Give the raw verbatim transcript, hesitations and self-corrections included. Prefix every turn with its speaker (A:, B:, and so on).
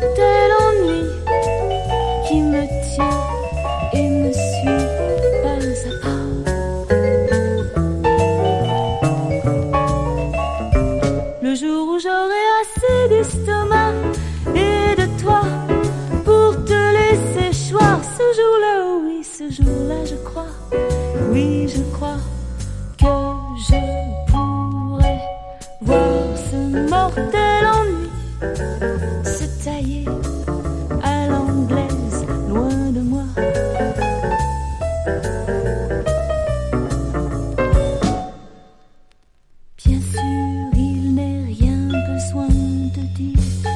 A: mortel ennui qui me tient et me suit pas à pas. Le jour où j'aurai assez d'estomac et de toi pour te laisser choir, ce jour-là, oui, ce jour-là, je crois, oui, je crois que je pourrais voir ce mortel ennui se tailler à l'anglaise, loin de moi. Bien sûr, il n'est rien besoin de dire